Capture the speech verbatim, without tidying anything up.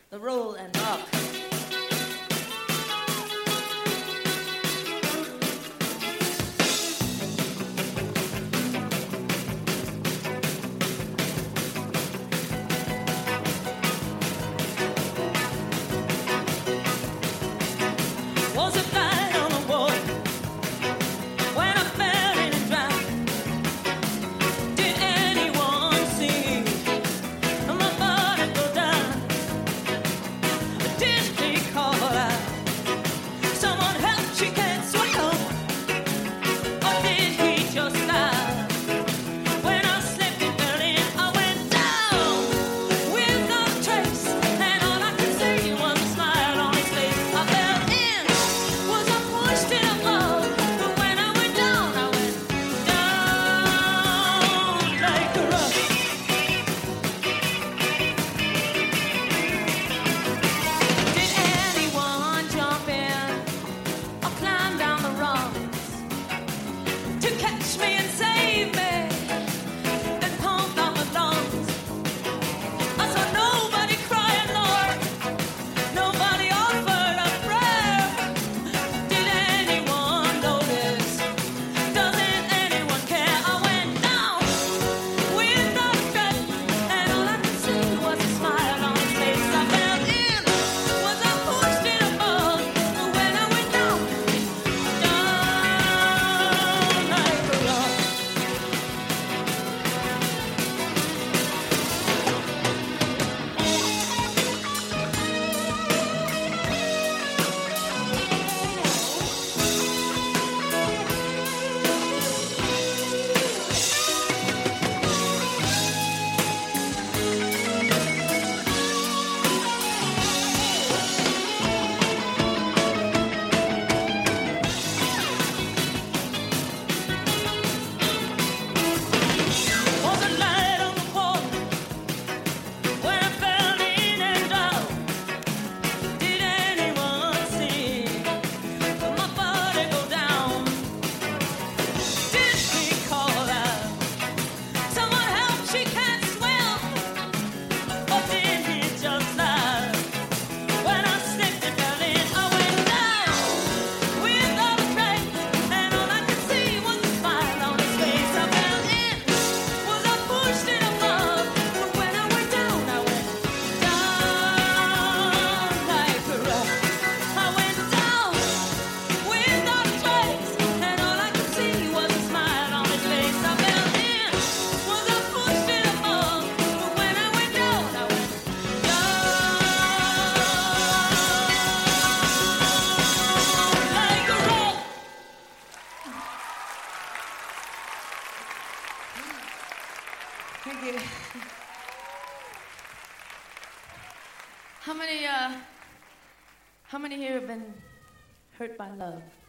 the roll and rock. Was a flight on the wall when I fell in and drowned. Did anyone see my body go down? Did he call out? Someone help, she can't swim. Or did he just die? When I slipped and fell in, I went down with no trace, and all I could see was a smile on his face. I fell in. Was I pushed in above? But when I went down, I went down like a rock. Did anyone jump in or climb down the rungs to catch me and save me? Then pumped out my lungs. I saw nobody crying, Lord. Nobody offered a prayer. Did anyone notice? Doesn't anyone care? I went down with no strength, and all I could see was a smile on his face. I fell in. Was I pushed in above? But when I went down, down like a rock. Was a light on the wall when I fell in and out? Did anyone see my body go down? Did he call out? Someone help, she can't swim. Or did he just lie? When I slipped and fell in, I went down with all the strength, and all I could see was a smile on his face. I fell in. Was I pushed in above? But when I went down, I went down like a rock. I went down with no trace, and all I could see was a smile on his face. I fell in. Was I pushed in above? But when I went down, I went down like a rock. Thank you. How many, uh, how many here have been hurt by love?